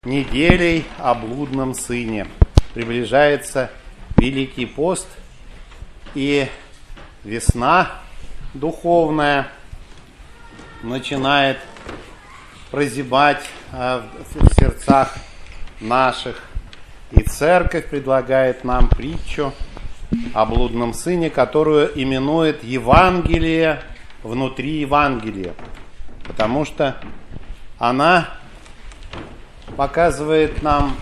Неделей о блудном сыне. Приближается Великий пост, и весна духовная начинает прозябать в сердцах наших. И Церковь предлагает нам притчу о блудном сыне, которую именует Евангелие внутри Евангелия, потому что она показывает нам,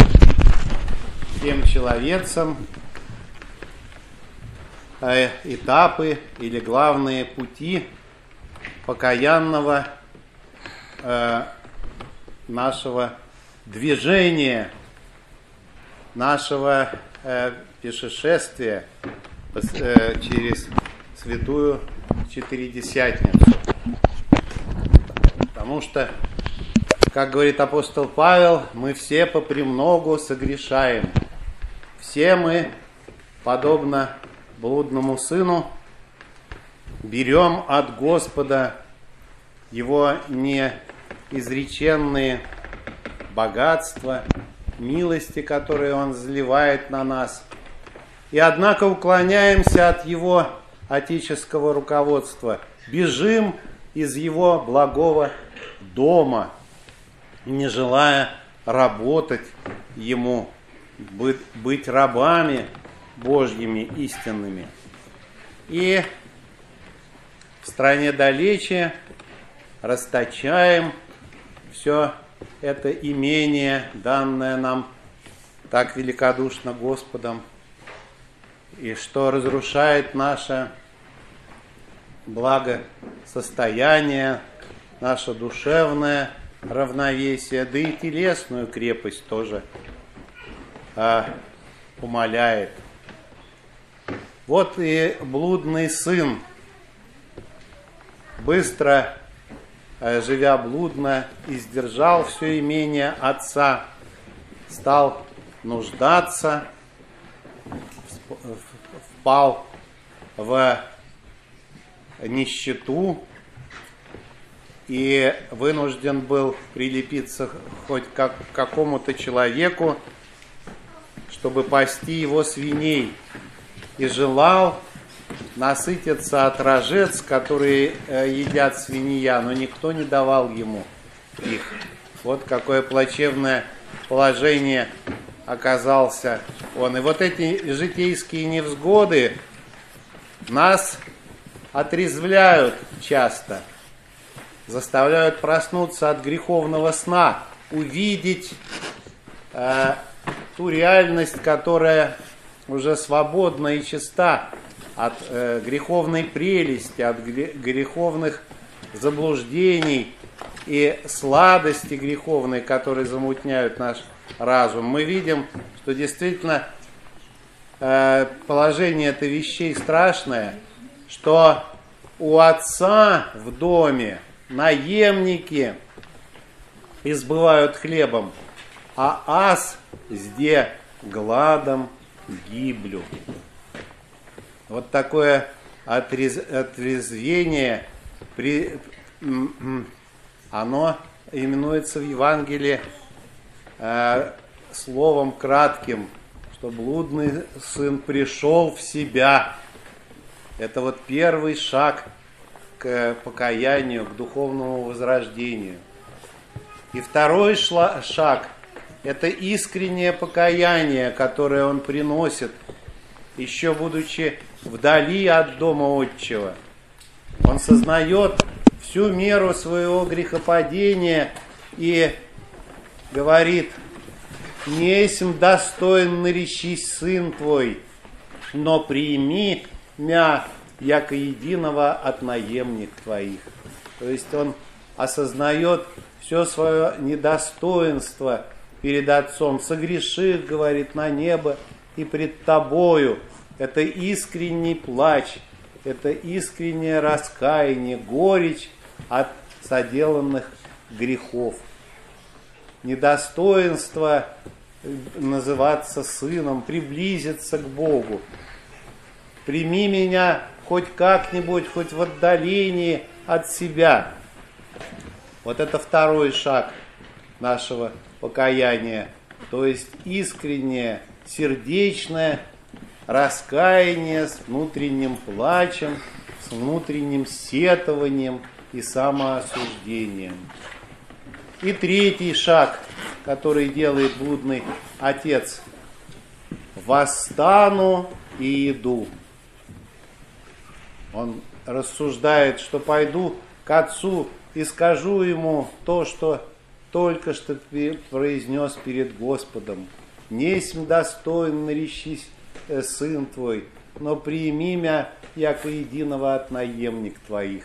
всем человецам, этапы или главные пути покаянного нашего движения, нашего путешествия через Святую Четыредесятницу. Потому что, как говорит апостол Павел, мы все попремногу согрешаем. Все мы, подобно блудному сыну, берем от Господа Его неизреченные богатства, милости, которые Он изливает на нас, и однако уклоняемся от Его отеческого руководства, бежим из Его благого дома, не желая работать Ему, быть рабами Божьими истинными. И в стране далече расточаем все это имение, данное нам так великодушно Господом, и что разрушает наше благосостояние, наше душевное равновесие, да и телесную крепость тоже умаляет. Вот и блудный сын, быстро живя блудно, издержал все имение отца, стал нуждаться, впал в нищету и вынужден был прилепиться хоть к какому-то человеку, чтобы пасти его свиней, и желал насытиться от рожец, которые едят свинья, но никто не давал ему их. Вот какое плачевное положение оказался он. И вот эти житейские невзгоды нас отрезвляют часто, заставляют проснуться от греховного сна, увидеть ту реальность, которая уже свободна и чиста от греховной прелести, от греховных заблуждений и сладости греховной, которые замутняют наш разум. Мы видим, что действительно положение это вещей страшное, что у отца в доме наемники избывают хлебом, а аз зде гладом гиблю. Вот такое отрезвение, оно именуется в Евангелии словом кратким, что блудный сын пришел в себя. Это вот первый шаг к покаянию, к духовному возрождению. И второй шаг – это искреннее покаяние, которое он приносит, еще будучи вдали от дома отчего. Он сознает всю меру своего грехопадения и говорит: «Не есмь достоин наречись сын твой, но прими мя, яко единого от наемник твоих». То есть он осознает все свое недостоинство перед Отцом. «Согреших, — говорит, — на небо и пред тобою». Это искренний плач, это искреннее раскаяние, горечь от соделанных грехов. Недостоинство называться сыном, приблизиться к Богу. «Прими меня хоть как-нибудь, хоть в отдалении от себя». Вот это второй шаг нашего покаяние, то есть искреннее, сердечное раскаяние с внутренним плачем, с внутренним сетованием и самоосуждением. И третий шаг, который делает блудный отец: «Восстану и иду». Он рассуждает, что пойду к отцу и скажу ему то, что только что произнес перед Господом. «Несмь достоин наречись сын твой, но прими мя, яко единого от наемник твоих».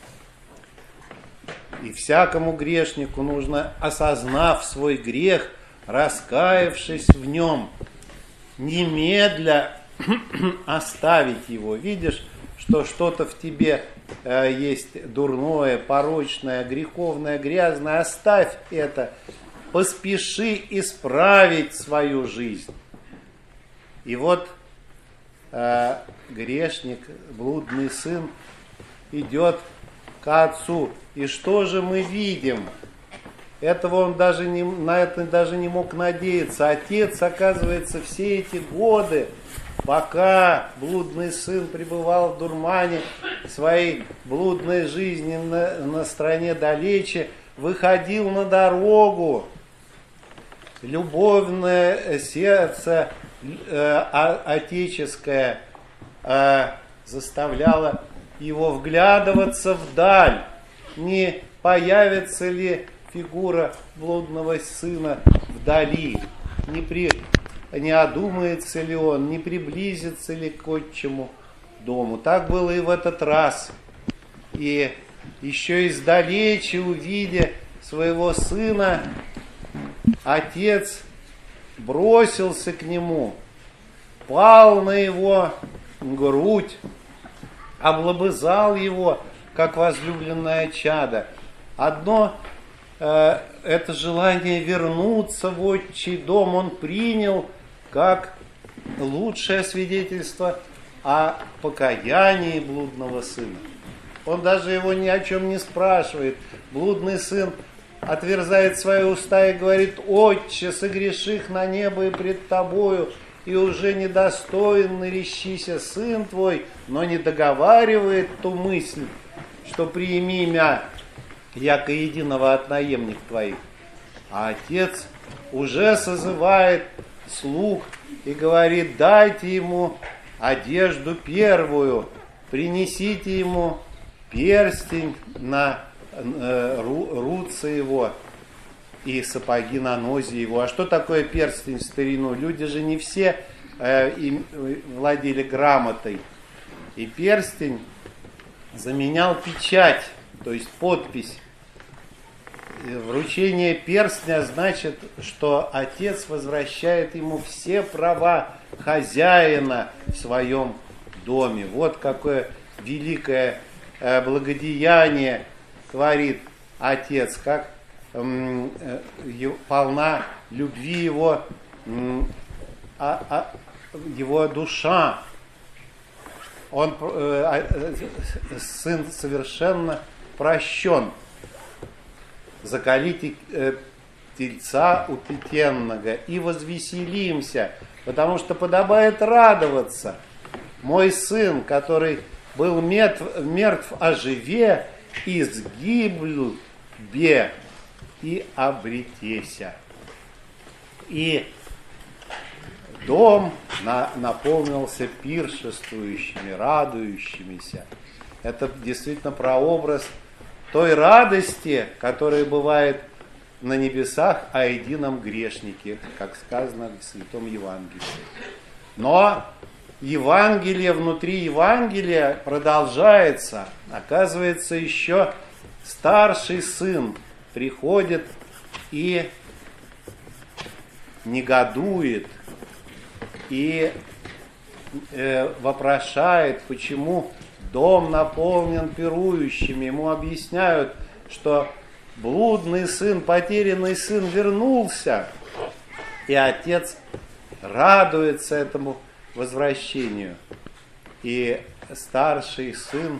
И всякому грешнику нужно, осознав свой грех, раскаявшись в нем, немедля оставить его. Видишь, что что-то в тебе есть дурное, порочное, греховное, грязное, оставь это, поспеши исправить свою жизнь. И вот грешник, блудный сын, идет к отцу. И что же мы видим? Этого он на это даже не мог надеяться. Отец, оказывается, все эти годы, пока блудный сын пребывал в дурмане своей блудной жизни на стране далече, выходил на дорогу. Любовное сердце отеческое заставляло его вглядываться вдаль. Не появится ли фигура блудного сына вдали? Не одумается ли он, не приблизится ли к отчему дому? Так было и в этот раз. И еще издалече, увидя своего сына, отец бросился к нему, пал на его грудь, облобызал его, как возлюбленное чадо. Одно это желание вернуться в отчий дом он принял как лучшее свидетельство о покаянии блудного сына. Он даже его ни о чем не спрашивает. Блудный сын отверзает свои уста и говорит: «Отче, согреших на небо и пред тобою, и уже недостоин наречися сын твой», но не договаривает ту мысль, что «приими мя, яко единого от наемник твоих». А отец уже созывает слуг и говорит: «Дайте ему одежду первую, принесите ему перстень на руце его и сапоги на нозе его». А что такое перстень в старину? Люди же не все владели грамотой. И перстень заменял печать, то есть подпись. Вручение перстня значит, что отец возвращает ему все права хозяина в своем доме. Вот какое великое благодеяние творит отец, как полна любви его душа. Сын совершенно прощен. «Заколите тельца упитенного и возвеселимся, потому что подобает радоваться. Мой сын, который был мертв, оживе, изгибл бе и обретеся». И дом наполнился пиршествующими, радующимися. Это действительно прообраз той радости, которая бывает на небесах о едином грешнике, как сказано в Святом Евангелии. Но Евангелие внутри Евангелия продолжается. Оказывается, еще старший сын приходит и негодует, и вопрошает, почему дом наполнен пирующими. Ему объясняют, что блудный сын, потерянный сын вернулся, и отец радуется этому возвращению. И старший сын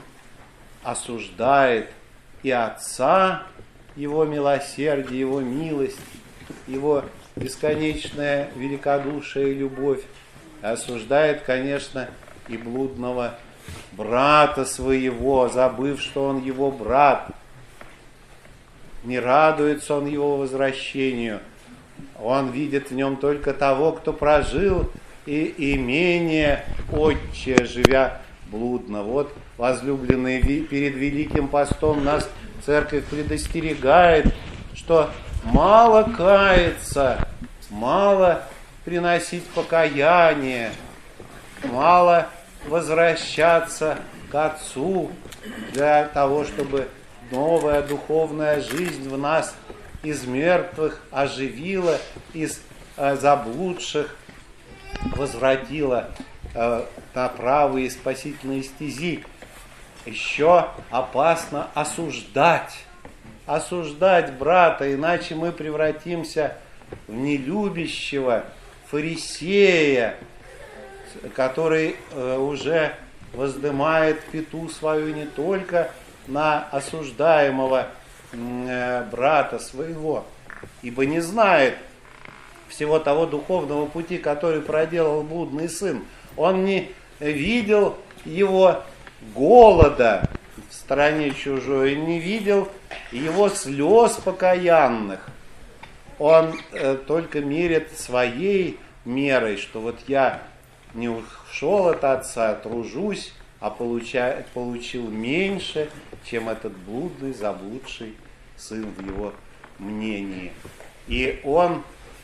осуждает и отца, его милосердие, его милость, его бесконечное великодушие и любовь, осуждает, конечно, и блудного брата своего, забыв, что он его брат. Не радуется он его возвращению. Он видит в нем только того, кто прожил и имение отче, живя блудно. Вот, возлюбленные, перед Великим постом нас Церковь предостерегает, что мало каяться, мало приносить покаяние, мало возвращаться к Отцу для того, чтобы новая духовная жизнь в нас из мертвых оживила, из заблудших возвратила на правые спасительные стези. Еще опасно осуждать брата, иначе мы превратимся в нелюбящего фарисея, который уже воздымает пяту свою не только на осуждаемого брата своего, ибо не знает всего того духовного пути, который проделал блудный сын. Он не видел его голода в стране чужой, не видел его слез покаянных. Он только мерит своей мерой, что вот я не ушел от Отца, тружусь, а получил меньше, чем этот блудный, заблудший сын в его мнении. И он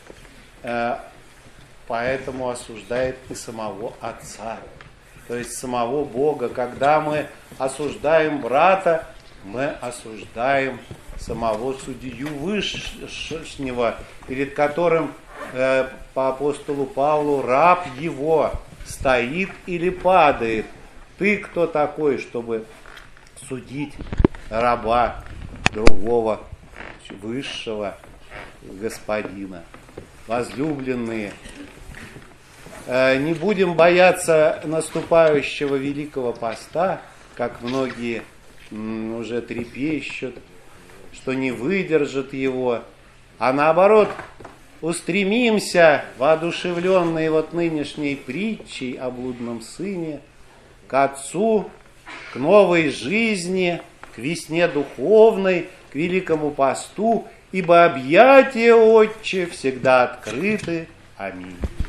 поэтому осуждает и самого Отца, то есть самого Бога. Когда мы осуждаем брата, мы осуждаем самого судью Вышнего, перед которым по апостолу Павлу раб его стоит или падает. Ты кто такой, чтобы судить раба другого высшего господина? Возлюбленные, не будем бояться наступающего Великого Поста, как многие уже трепещут, что не выдержат его, а наоборот устремимся, воодушевленные вот нынешней притчей о блудном сыне, к Отцу, к новой жизни, к весне духовной, к Великому Посту, ибо объятия Отче всегда открыты. Аминь.